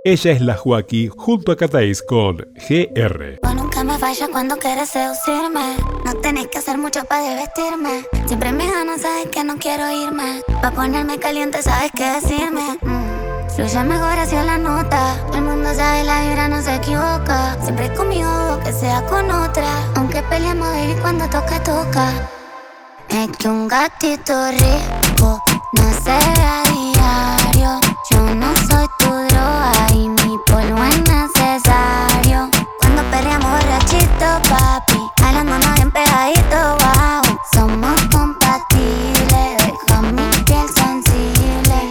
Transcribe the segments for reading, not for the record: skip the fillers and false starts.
Ella es la Joaquí junto a Catáis con GR. Vos nunca me fallas cuando quieres seducirme. No tenés que hacer mucho para vestirme. Siempre me ganas, sabes que no quiero irme. Pa' ponerme caliente, sabes qué decirme. Fluye mejor hacia la nota. El mundo sabe, la vibra no se equivoca. Siempre conmigo o que sea con otra. Aunque peleamos, baby, cuando toca, toca. Es que un gatito rico no se ve a diario. Yo no soy tu droga y mi polvo es necesario. Cuando perreamos borrachito, papi, hablándonos bien pegadito, wow. Somos compatibles, deja mi piel sensible.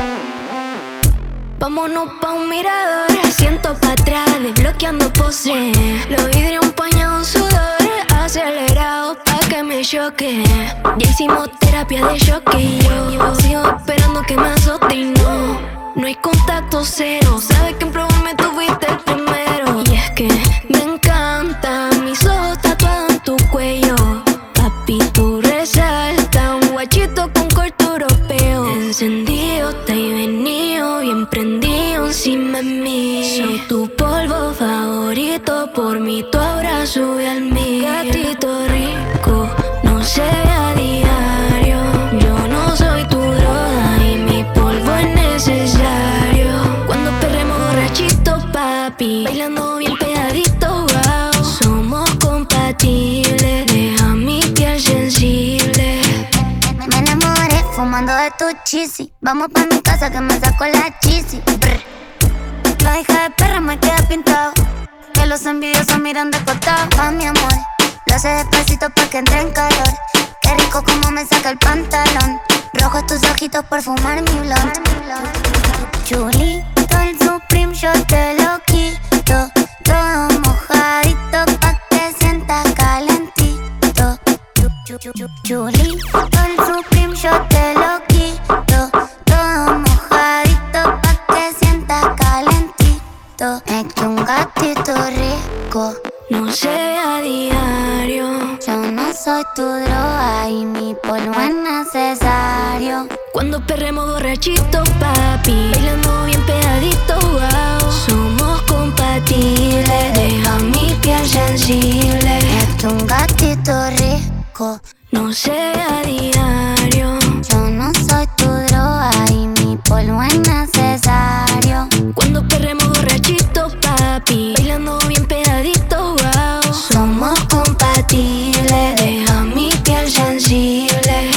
Vámonos pa' un mirador, asiento pa' atrás, desbloqueando pose. Los vidrios empañados sudor, acelerado pa' que me choque. Ya hicimos terapia de choque y yo sigo esperando que me azote y no hay contacto cero. Sabes que en probarme tú fuiste el primero. Y es que me encanta, mis ojos tatuados en tu cuello. Papi, tú resaltas, un guachito con corte europeo. Encendido, te he venido, bien prendido encima de mí. Soy tu polvo favorito, por mí tu aura sube al mío. Gatito rico, no se ve a diario. Yo no soy tu droga y mi polvo es necesario. Cuando perremos borrachito, papi, bailando bien pegadito, wow. Somos compatibles, deja mi piel sensible. Me enamoré fumando de tu cheesy. Vamos pa' mi casa que me saco la cheesy. La hija de perra me queda pintado. Que los envidiosos miran de costado. Pa' mi amor, lo hace despacito pa' que entre en calor. Qué rico como me saca el pantalón. Rojos tus ojitos por fumar mi blunt. Chulito el Supreme, yo te lo quito. Todo mojadito pa' que sientas calentito. Chulito el Supreme, yo te lo quito. Todo mojadito pa' que sientas calentito. Es que un gatito rico no se ve a diario. Yo no soy tu droga y mi polvo es necesario. Cuando perremos borrachito, papi, bailando bien pegadito, wow. Somos compatibles, deja mi piel sensible. Es que un gatito rico no se ve a diario. Yo no soy tu droga y mi polvo es necesario. Cuando perremos borrachito, papi, bailando bien pegadito, wow. Somos compatibles, deja mi piel sensible.